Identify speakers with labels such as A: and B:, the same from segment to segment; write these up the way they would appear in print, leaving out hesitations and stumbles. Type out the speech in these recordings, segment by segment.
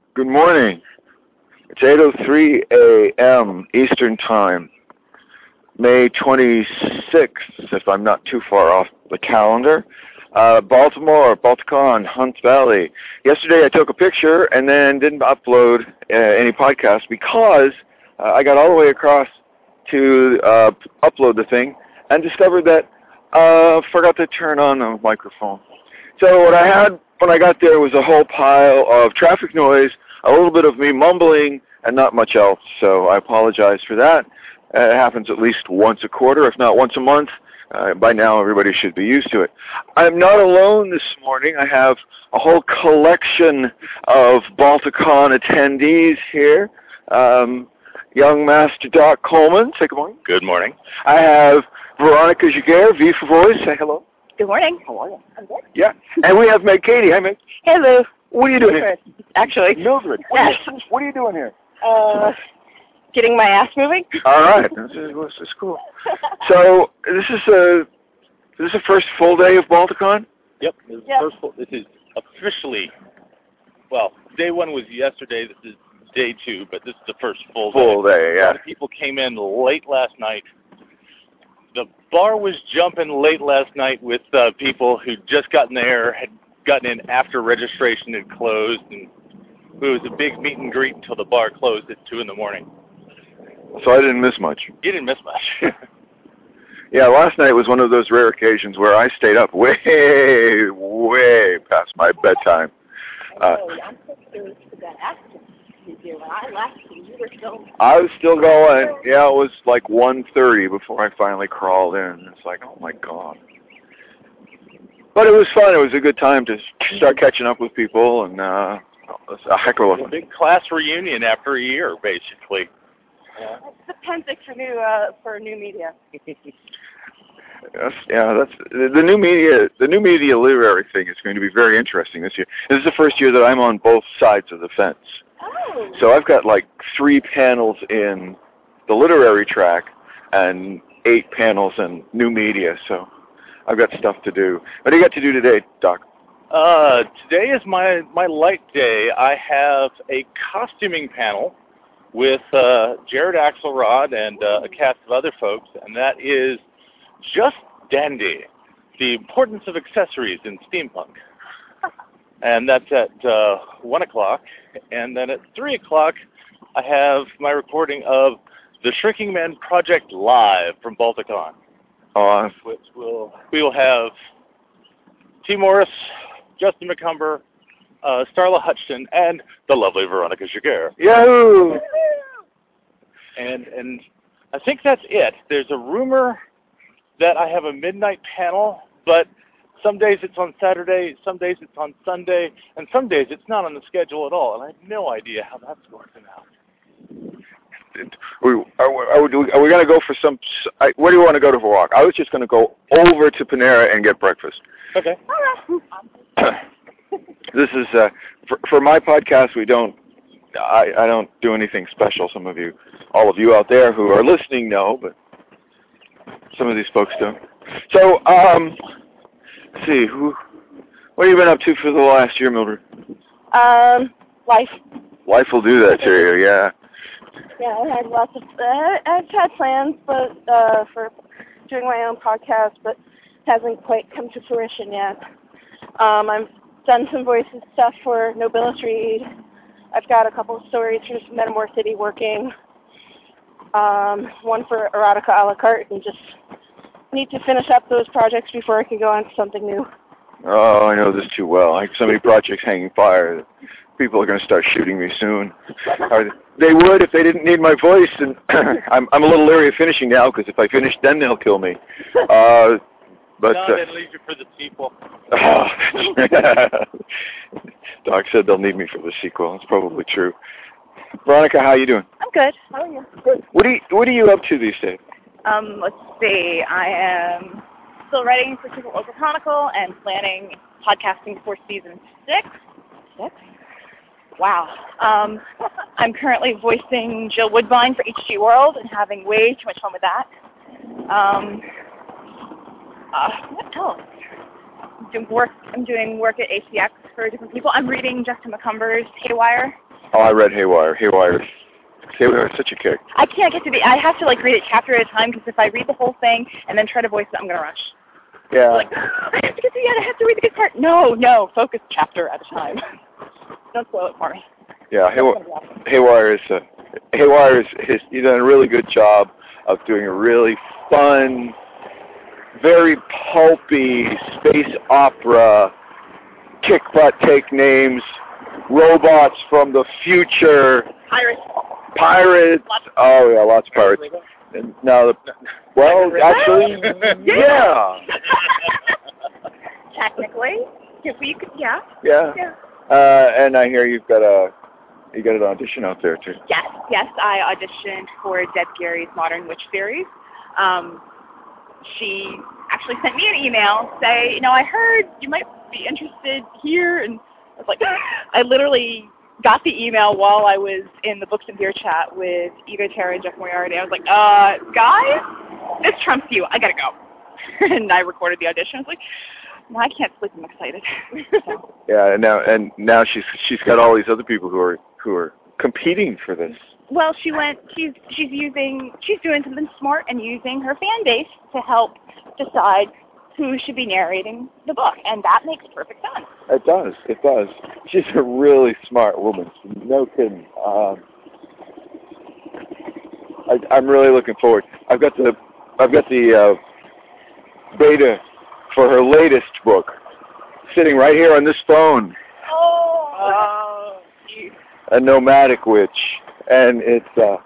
A: Good morning. It's 8:03 a.m. Eastern Time, May 26th, if I'm not too far off the calendar. Baltimore, Balticon, Hunt Valley. Yesterday I took a picture and then didn't upload any podcast because I got all the way across to upload the thing and discovered that forgot to turn on the microphone. So what I had when I got there was a whole pile of traffic noise, a little bit of me mumbling, and not much else. So I apologize for that. It happens at least once a quarter, if not once a month. By now, everybody should be used to it. I'm not alone this morning. I have a whole collection of Balticon attendees here. Young Master Doc Coleman, say good morning.
B: Good morning.
A: I have Veronica Giguere, V for Voice, say hello.
C: Good morning.
A: How are you?
C: I'm good.
A: Yeah. And we have Meg Katie. Hi, Meg.
C: Hello.
A: What are you doing here?
C: Actually.
A: Mildred.
C: Yes.
A: What are you doing here?
C: Getting my ass moving.
A: All right. This is cool. So this is the first full day of Balticon?
B: Yep. This is officially, well, day one was yesterday. This is day two, but this is the first full day.
A: Full day, yeah.
B: A lot of people came in late last night. The bar was jumping late last night with people who'd just gotten there, had gotten in after registration had closed, and it was a big meet and greet until the bar closed at 2 in the morning.
A: So I didn't miss much.
B: You didn't miss much.
A: Yeah, last night was one of those rare occasions where I stayed up way past my bedtime.
C: I'm so curious to that accident you did. When I left you, you were still...
A: I was still going. Yeah, it was like 1:30 before I finally crawled in. It's like, oh my God. But it was fun. It was a good time to start catching up with people, and it's a heck of a fun.
B: Big class reunion after a year, basically.
C: It's the appendix for new media.
A: Yes, yeah, that's the new media. The new media literary thing is going to be very interesting this year. This is the first year that I'm on both sides of the fence.
C: Oh.
A: So I've got like 3 panels in the literary track and 8 panels in new media. So I've got stuff to do. What do you got to do today, Doc?
B: Today is my light day. I have a costuming panel with Jared Axelrod and a cast of other folks, and that is Just Dandy, the importance of accessories in steampunk. And that's at 1 o'clock. And then at 3 o'clock, I have my recording of the Shrinking Man Project live from Balticon. Which we will have T. Morris, Justin McCumber, Starla Hutchton, and the lovely Veronica Giguere.
A: Yahoo!
B: And I think that's it. There's a rumor that I have a midnight panel, but some days it's on Saturday, some days it's on Sunday, and some days it's not on the schedule at all, and I have no idea how that's working out.
A: Are we going to go for some... Where do you want to go to for a walk? I was just going to go over to Panera and get breakfast.
B: Okay.
A: This is... for my podcast, we don't... I don't do anything special. Some of you, all of you out there who are listening know, but some of these folks don't. So, let's see, what have you been up to for the last year, Mildred?
C: Life.
A: Life will do that to you, yeah.
C: Yeah, I had lots of... I've had plans but for doing my own podcast, but hasn't quite come to fruition yet. I've done some voices stuff for Nobilis Reed. I've got a couple of stories for Metamor City working. One for Erotica a la carte, and just need to finish up those projects before I can go on to something new.
A: Oh, I know this too well. I have so many projects hanging fire. People are going to start shooting me soon. They would if they didn't need my voice, and I'm a little leery of finishing now, because if I finish, then they'll kill me. But
B: no, then leave you for the sequel.
A: Doc said they'll need me for the sequel. It's probably true. Veronica, how you doing?
C: I'm good. How are you?
A: Good. What are you up to these days?
D: Let's see. I am still writing for Super Local Chronicle and planning podcasting for season 6. 6? Wow. I'm currently voicing Jill Woodbine for HG World and having way too much fun with that. What else? I'm doing work at ACX for different people. I'm reading Justin McCumber's Haywire
A: Oh, I read Haywire. Haywire is such a kick.
D: I can't get to I have to like read it chapter at a time because if I read the whole thing and then try to voice it, I'm gonna rush.
A: Yeah.
D: Like, I have to get to the end. I have to read the good part. No, focus chapter at a time. Don't slow it for me.
A: Yeah, Haywire is he's done a really good job of doing a really fun, very pulpy space opera, kick butt take names, robots from the future, pirates. Oh yeah, lots of pirates. And now, well, actually, yeah.
D: Technically, if we could, yeah.
A: Yeah. And I hear you got an audition out there too.
D: Yes, I auditioned for Deb Gary's Modern Witch series. She actually sent me an email saying, I heard you might be interested here, and I was like, I literally got the email while I was in the Books and Beer chat with Eva Tara and Jeff Moriarty. I was like, guys, this trumps you. I gotta go. And I recorded the audition. I was like, no, I can't sleep. I'm excited. So.
A: Yeah, and now she's got all these other people who are competing for this.
D: Well, she's doing something smart and using her fan base to help decide who should be narrating the book, and that makes perfect sense.
A: It does. She's a really smart woman. No kidding. I'm really looking forward. I've got the beta for her latest book sitting right here on this phone. A Nomadic Witch, and it's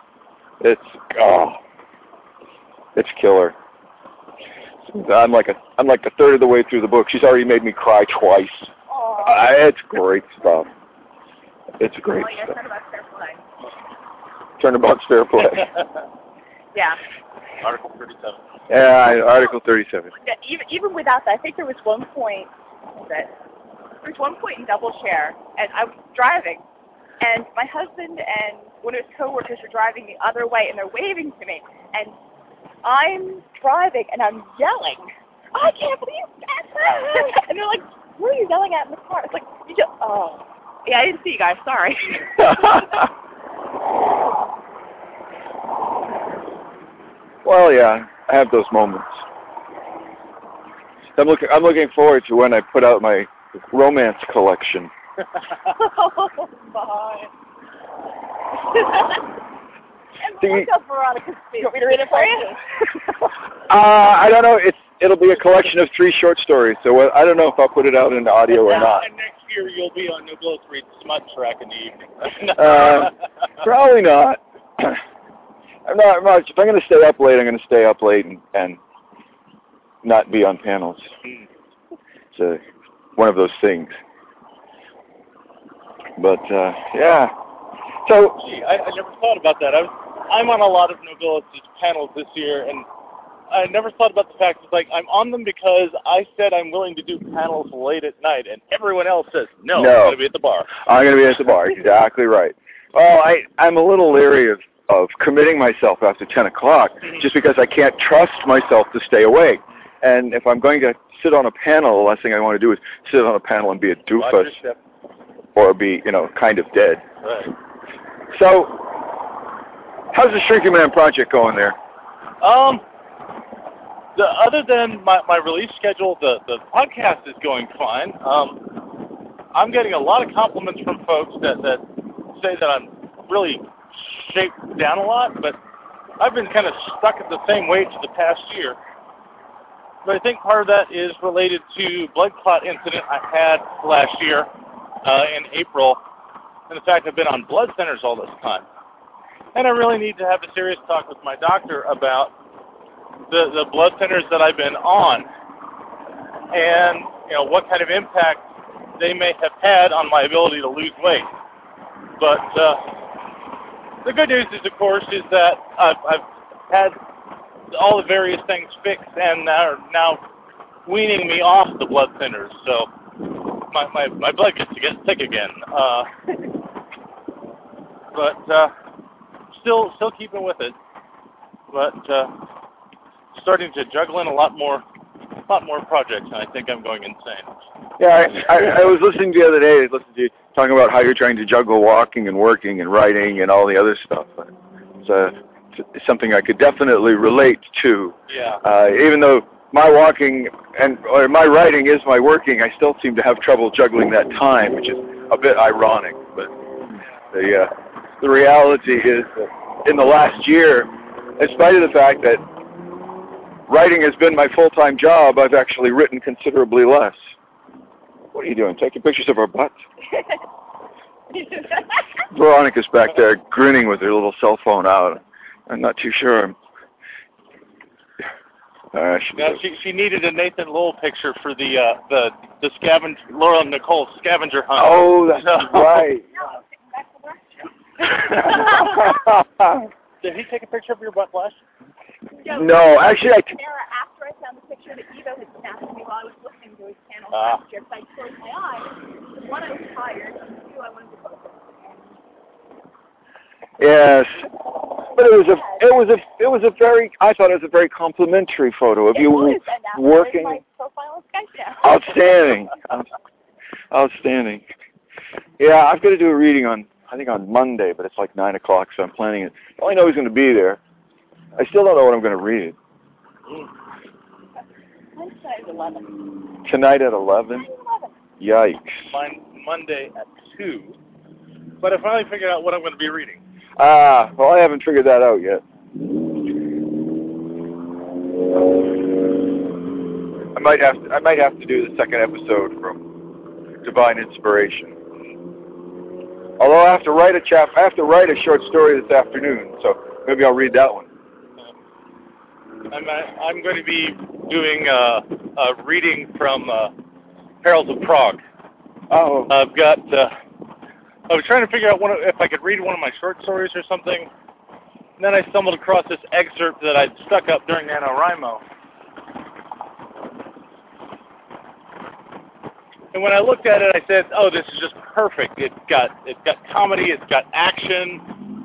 A: killer. I'm like a third of the way through the book. She's already made me cry twice. It's great stuff. It's great stuff. Turnabout's fair play.
D: Yeah.
B: Article 37.
A: Yeah, Article 37.
D: Yeah, even without that, I think there was one point in Double Share, and I was driving, and my husband and one of his coworkers were driving the other way, and they're waving to me, and I'm driving, and I'm yelling, I can't believe that! And they're like, what are you yelling at in the car? It's like, yeah, I didn't see you guys, sorry.
A: Well, yeah, I have those moments. I'm looking forward to when I put out my romance collection.
D: Oh, my. And Veronica's speech. You want me to read it for you?
A: I don't know. It'll be a collection of 3 short stories, so I don't know if I'll put it out into audio or not.
B: And next year you'll be on Nobilis Read Smut Track in the evening.
A: Probably not. I'm not. If I'm going to stay up late, I'm going to stay up late and not be on panels. It's one of those things. But yeah. So.
B: Gee, I never thought about that. I'm on a lot of Nobilis' panels this year, and I never thought about the fact that I'm on them because I said I'm willing to do panels late at night, and everyone else says no. I'm going to be at the bar.
A: I'm going to be at the bar. Exactly right. Well, I'm a little leery of committing myself after 10 o'clock just because I can't trust myself to stay awake. And if I'm going to sit on a panel, the last thing I want to do is sit on a panel and be a doofus or be, kind of dead.
B: Right.
A: So, how's the Shrinking Man project going there?
B: Other than my release schedule, the podcast is going fine. I'm getting a lot of compliments from folks that say that I'm really shaped down a lot, but I've been kind of stuck at the same weight for the past year. But I think part of that is related to blood clot incident I had last year in April, and the fact I've been on blood thinners all this time. And I really need to have a serious talk with my doctor about the blood thinners that I've been on and what kind of impact they may have had on my ability to lose weight. But the good news is, of course, is that I've had all the various things fixed and are now weaning me off the blood thinners. So my blood gets to get thick again. But still keeping with it. But starting to juggle in a lot more projects, and I think I'm going insane.
A: Yeah, I was listening the other day, listening to you talking about how you're trying to juggle walking and working and writing and all the other stuff. It's something I could definitely relate to.
B: Yeah.
A: Even though my walking or my writing is my working, I still seem to have trouble juggling that time, which is a bit ironic. But the reality is that in the last year, in spite of the fact that writing has been my full-time job, I've actually written considerably less. What are you doing? Taking pictures of our butts? Veronica's back there grinning with her little cell phone out. I'm not too sure.
B: She needed a Nathan Lowell picture for the scavenger, Laura Nicole scavenger hunt.
A: Oh, that's right.
B: Did he take a picture of your butt flash?
A: No, actually,
D: After I found the picture that Evo had snapped me while I was listening to his channel last year, because I closed my eyes. One, I was tired, and two, I wanted to post it.
A: yes, but it was a very, I thought it was a very complimentary photo of you working.
D: My profile is Skype now.
A: Outstanding, outstanding. Yeah, I've got to do a reading I think on Monday, but it's like 9 o'clock, so I'm planning it. I only know he's going to be there. I still don't know what I'm going to read.
D: Wednesday at 11.
A: Tonight at 11? Yikes.
B: Monday at 2. But I finally figured out what I'm going to be reading.
A: Well, I haven't figured that out yet. I might have to do the second episode from Divine Inspiration. Although I have to write a short story this afternoon, so maybe I'll read that one.
B: I'm going to be doing a reading from Heralds of Prague.
A: Oh.
B: I was trying to figure out if I could read one of my short stories or something. And then I stumbled across this excerpt that I'd stuck up during NaNoWriMo. And when I looked at it, I said, "Oh, this is just perfect. It's got comedy. It's got action.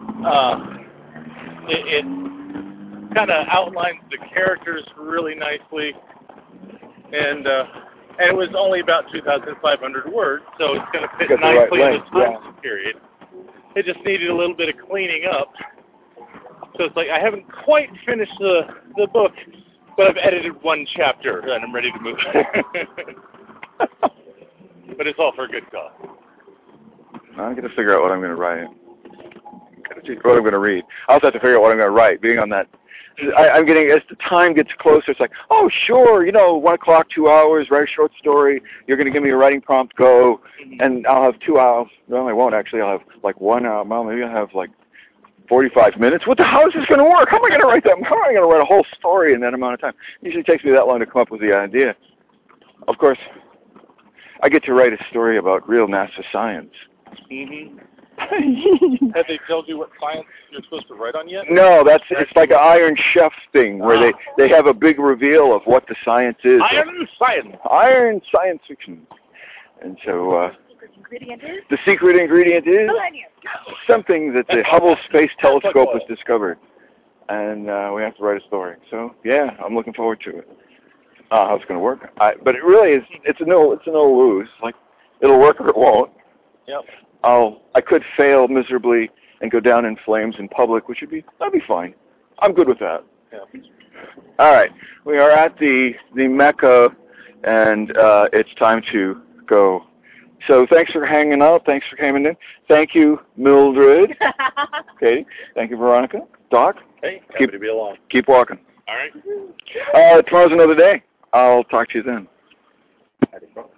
B: It kind of outlines the characters really nicely, and it was only about 2,500 words, so it's going to fit nicely in this time period. It just needed a little bit of cleaning up. So it's like I haven't quite finished the book, but I've edited one chapter and I'm ready to move. But it's all for a good cause.
A: I'm going to figure out what I'm going to write. What I'm going to read. I also have to figure out what I'm going to write. Being on that, I'm getting, as the time gets closer, it's like, oh, sure, 1 o'clock, 2 hours, write a short story. You're going to give me a writing prompt, go. And I'll have 2 hours. No, I won't actually. I'll have like 1 hour. Well, maybe I'll have like 45 minutes. How is this going to work? How am I going to write that? How am I going to write a whole story in that amount of time? It usually takes me that long to come up with the idea. Of course, I get to write a story about real NASA science.
B: Mm-hmm. Have they told you what science you're supposed to write on yet?
A: No, it's like an Iron Chef thing where they have a big reveal of what the science is. Iron science fiction. And so the secret ingredient is something that the Hubble Space Telescope has discovered. And we have to write a story. So yeah, I'm looking forward to it. How it's going to work. But it really is, it's a no lose. Like, it'll work or it won't.
B: Yep.
A: I could fail miserably and go down in flames in public, that'd be fine. I'm good with that.
B: Yeah.
A: All right. We are at the Mecca, and it's time to go. So thanks for hanging out. Thanks for coming in. Thank you, Mildred. Katie. Thank you, Veronica. Doc.
B: Hey, happy to be along.
A: Keep walking.
B: All right.
A: Tomorrow's another day. I'll talk to you then.